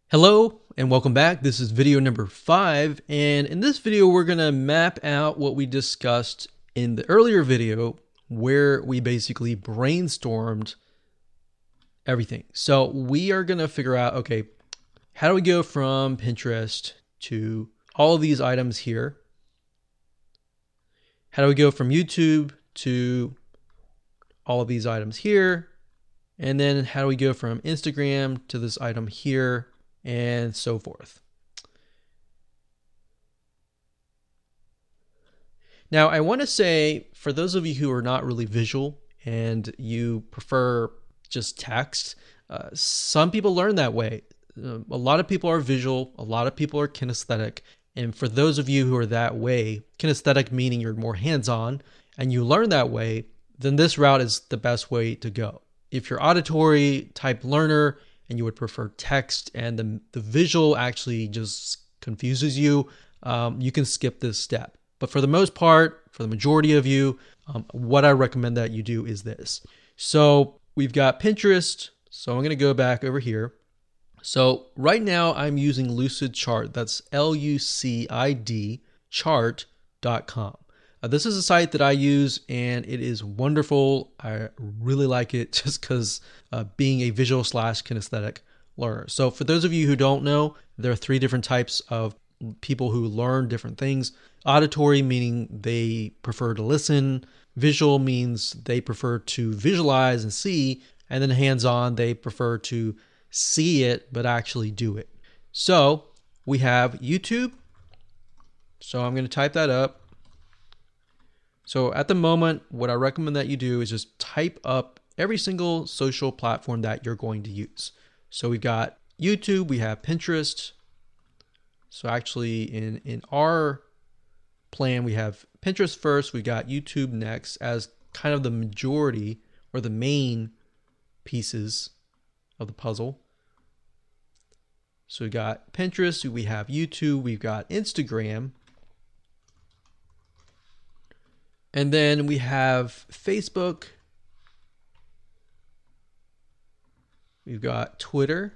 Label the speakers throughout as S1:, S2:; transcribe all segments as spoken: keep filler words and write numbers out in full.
S1: Hello and welcome back. This is video number five, and in this video we're going to map out what we discussed in the earlier video where we basically brainstormed everything. So we are going to figure out, okay, how do we go from Pinterest to all of these items here? How do we go from YouTube to all of these items here? And then how do we go from Instagram to this item here? And so forth. Now, I want to say, for those of you who are not really visual and you prefer just text, uh, some people learn that way. Uh, a lot of people are visual, a lot of people are kinesthetic. And for those of you who are that way, kinesthetic meaning you're more hands-on, and you learn that way, then this route is the best way to go. If you're auditory type learner, and you would prefer text and the, the visual actually just confuses you, um, you can skip this step. But for the most part, for the majority of you, um, what I recommend that you do is this. So we've got Pinterest. So I'm going to go back over here. So right now I'm using Lucidchart. That's L U C I D chart dot com. Uh, this is a site that I use and it is wonderful. I really like it just because uh, being a visual slash kinesthetic learner. So for those of you who don't know, there are three different types of people who learn different things. Auditory, meaning they prefer to listen. Visual means they prefer to visualize and see. And then hands-on, they prefer to see it but actually do it. So we have YouTube. So I'm going to type that up. So at the moment, what I recommend that you do is just type up every single social platform that you're going to use. So we've got YouTube, we have Pinterest. So actually in, in our plan, we have Pinterest first, we got YouTube next as kind of the majority or the main pieces of the puzzle. So we got Pinterest, we have YouTube, we've got Instagram. And then we have Facebook. We've got Twitter.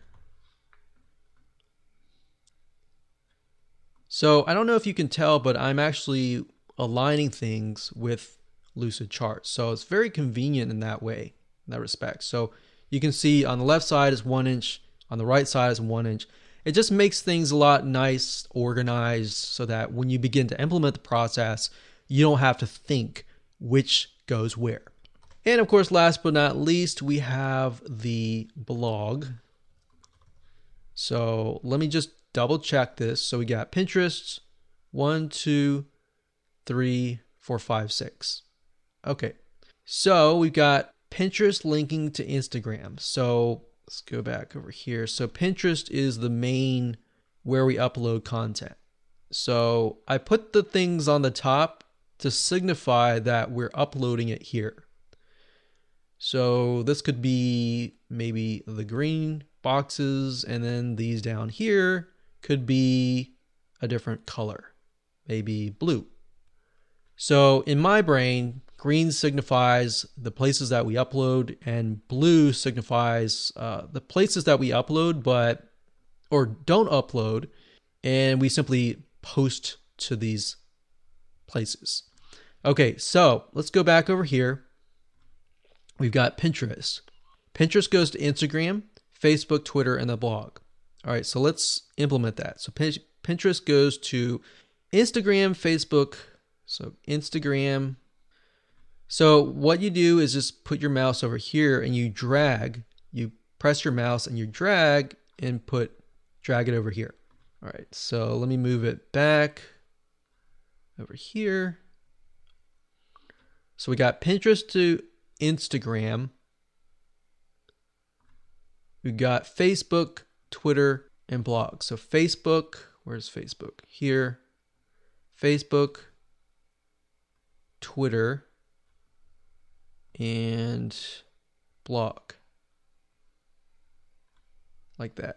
S1: So I don't know if you can tell, but I'm actually aligning things with Lucidchart. So it's very convenient in that way, in that respect. So you can see on the left side is one inch, on the right side is one inch. It just makes things a lot nice, organized, so that when you begin to implement the process, you don't have to think which goes where. And of course, last but not least, we have the blog. So let me just double check this. So we got Pinterest, one, two, three, four, five, six. Okay. So we've got Pinterest linking to Instagram. So let's go back over here. So Pinterest is the main where we upload content. So I put the things on the top to signify that we're uploading it here. So this could be maybe the green boxes, and then these down here could be a different color, maybe blue. So in my brain, green signifies the places that we upload, and blue signifies uh, the places that we upload but or don't upload, and we simply post to these places. Okay, so let's go back over here. We've got Pinterest. Pinterest goes to Instagram, Facebook, Twitter, and the blog. All right, so let's implement that. So Pinterest goes to Instagram, Facebook, so Instagram. So what you do is just put your mouse over here and you drag, you press your mouse and you drag and put, drag it over here. All right, so let me move it back over here. So we got Pinterest to Instagram. We got Facebook, Twitter, and blog. So Facebook, where's Facebook? Here. Facebook, Twitter, and blog. Like that.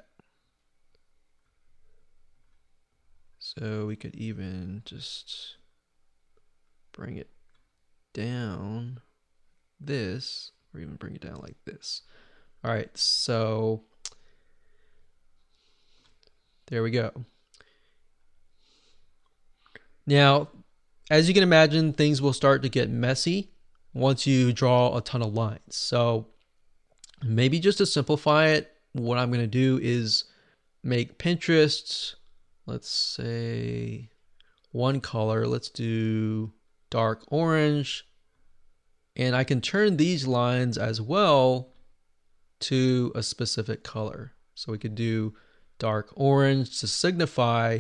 S1: So we could even just bring it down this, or even bring it down like this. All right, so There we go. Now, as you can imagine, things will start to get messy once you draw a ton of lines. So maybe just to simplify it, what I'm going to do is make Pinterest, let's say one color. Let's do dark orange. And I can turn these lines as well to a specific color. So we could do dark orange to signify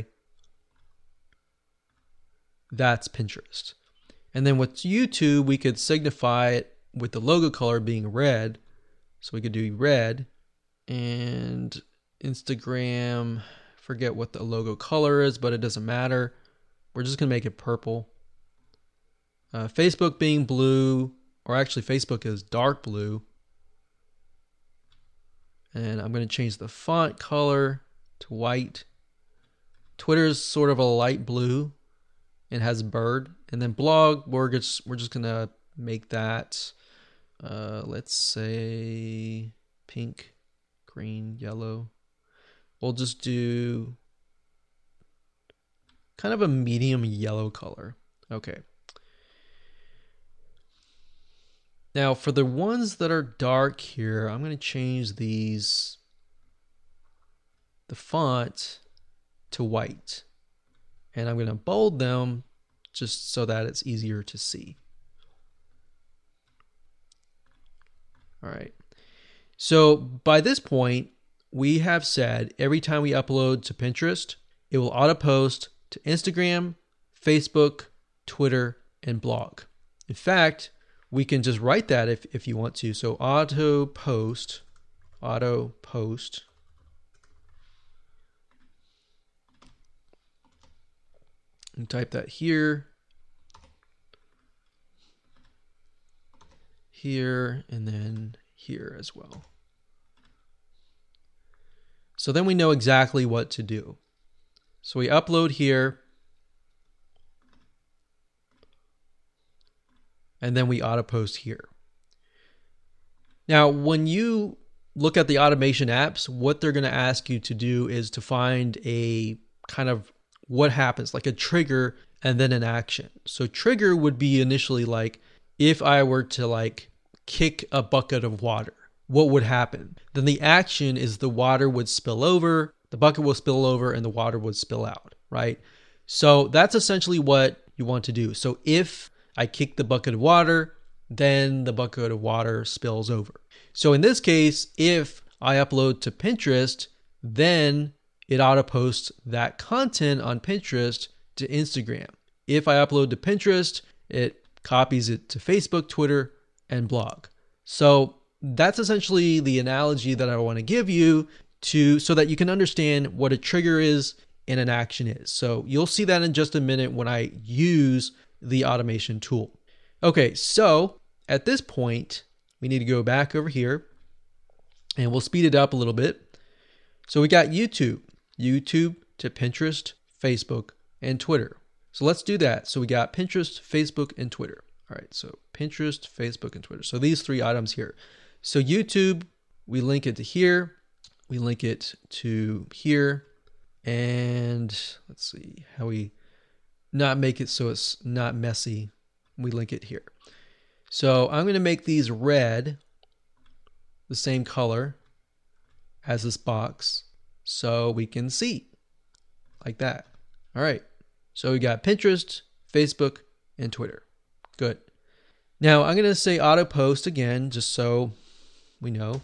S1: that's Pinterest. And then with YouTube, we could signify it with the logo color being red. So we could do red. And Instagram, forget what the logo color is, but it doesn't matter. We're just going to make it purple. Uh, Facebook being blue, or actually Facebook is dark blue. And I'm going to change the font color to white. Twitter's sort of a light blue and has a bird. And then blog, we're just, we're just going to make that, uh, let's say pink, green, yellow. We'll just do kind of a medium yellow color. Okay. Now for the ones that are dark here, I'm going to change these, the font to white. And I'm going to bold them just so that it's easier to see. All right. So by this point, we have said every time we upload to Pinterest, it will auto post to Instagram, Facebook, Twitter, and blog. In fact, we can just write that if, if you want to. So auto post, auto post. And type that here, here, and then here as well. So then we know exactly what to do. So we upload here, and then we auto post here. Now, when you look at the automation apps, what they're going to ask you to do is to find a kind of what happens, like a trigger and then an action. So trigger would be initially like, if I were to like kick a bucket of water, what would happen? Then the action is the water would spill over, the bucket will spill over, and the water would spill out, right? So that's essentially what you want to do. So if I kick the bucket of water, then the bucket of water spills over. So in this case, if I upload to Pinterest, then it auto posts that content on Pinterest to Instagram. If I upload to Pinterest, it copies it to Facebook, Twitter, and blog. So that's essentially the analogy that I want to give you to so that you can understand what a trigger is and an action is. So you'll see that in just a minute when I use the automation tool. Okay, so at this point, we need to go back over here and we'll speed it up a little bit. So we got YouTube, YouTube to Pinterest, Facebook, and Twitter. So let's do that. So we got Pinterest, Facebook, and Twitter. All right, so Pinterest, Facebook, and Twitter. So these three items here. So YouTube, we link it to here. We link it to here. And let's see how we not make it so it's not messy. We link it here. So I'm going to make these red, the same color as this box, so we can see like that. All right. So we got Pinterest, Facebook, and Twitter. Good. Now I'm going to say auto post again, just so we know.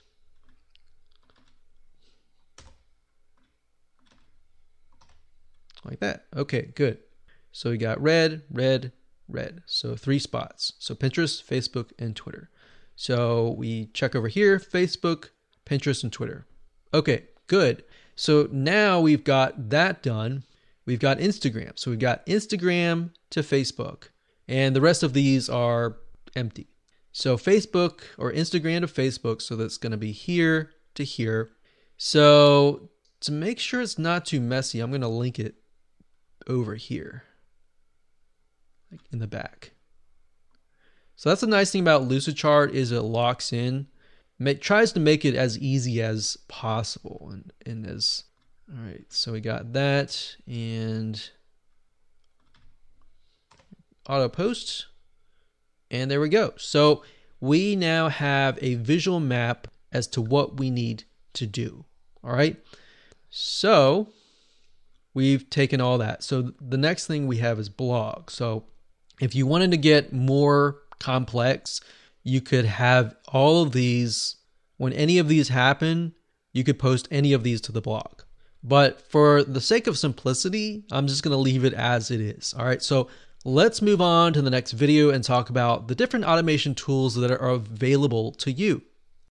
S1: Like that. Okay, good. So we got red, red, red. So three spots. So Pinterest, Facebook, and Twitter. So we check over here, Facebook, Pinterest, and Twitter. Okay, good. So now we've got that done. We've got Instagram. So we've got Instagram to Facebook. And the rest of these are empty. So Facebook or Instagram to Facebook. So that's going to be here to here. So to make sure it's not too messy, I'm going to link it over here, like in the back. So that's the nice thing about Lucidchart is it locks in, make, tries to make it as easy as possible and, and as All right, so we got that and auto post, and there we go. So we now have a visual map as to what we need to do. All right, so we've taken all that. So the next thing we have is blog. So if you wanted to get more complex, you could have all of these, when any of these happen, you could post any of these to the blog. But for the sake of simplicity, I'm just going to leave it as it is. All right, so let's move on to the next video and talk about the different automation tools that are available to you.